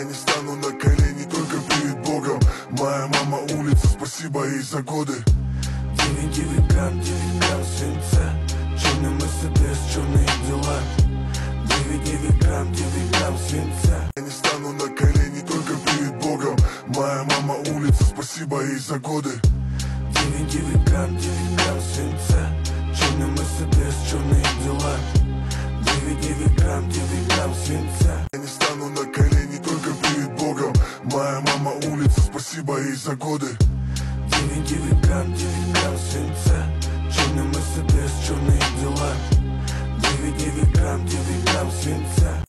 Я не стану на колени только перед Богом. Моя мама улица, спасибо ей за годы. 9 грамм свинца, черный Мерседес, черные дела. 9 грамм свинца. Я не стану на колени только перед Богом. Моя мама улица, спасибо ей за годы. 9 грамм свинца, черный Мерседес, черные дела. 9 грамм свинца. Я не стану на колени только перед Богом. Моя мама улица, спасибо ей за годы. 9 грамм свинца, черный Мерседес, черные дела. 9 грамм свинца.